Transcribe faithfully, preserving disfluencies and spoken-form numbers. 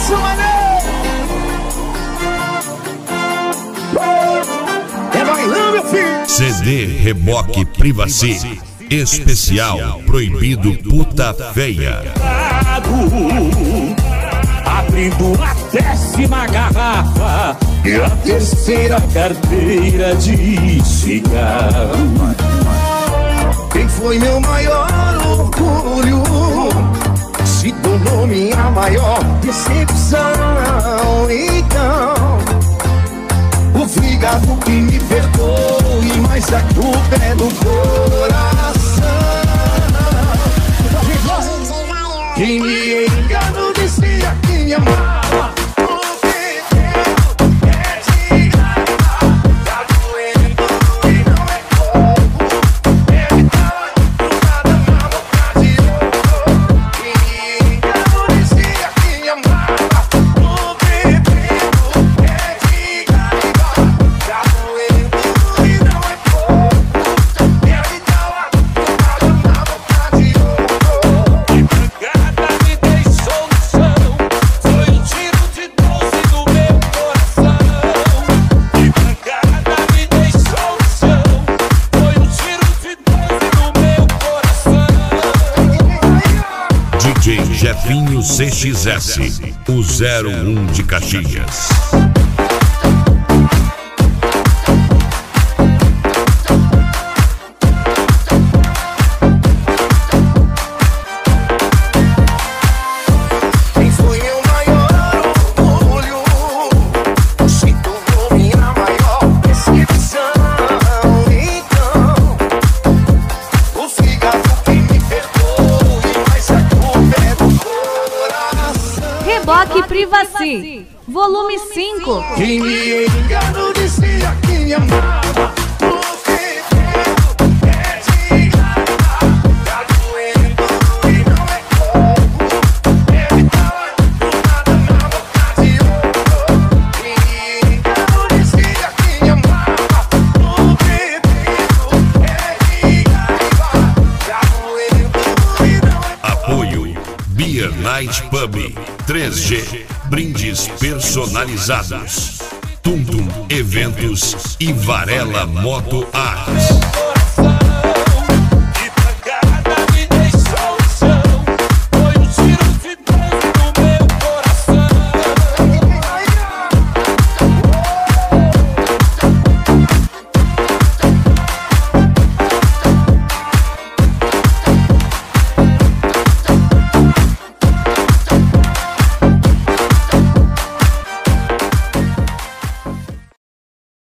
Isso, mané! É bailão, meu filho! C D Reboque Privacy especial Proibido Puta Feia. Abrindo a décima garrafa e a terceira carteira de cigarro. Quem foi meu maior orgulho se tornou minha maior decepção. Então, o fígado que me perdoe, mas a culpa é do coração. Quem me enganou dizia que me amava. D J Jefinho C X S, o zero um de Caxias. Quem foi meu maior orgulho se tornou minha maior decepção. Então, o fígado que me perdoe, mas a culpa é do coração. Reboque Privacy, volume cinco. Quem me enganou dizia que me amava. O segredo é de raiva. Tá doendo e não é pouco. Evitava do nada na boca de ouro. Quem me enganou dizia que me amava. O segredo é de raiva. Tá doendo e não é pouco. Apoio Beer Night Pub três G, brindes personalizados. Tum Tum Eventos e Varela Moto Arts.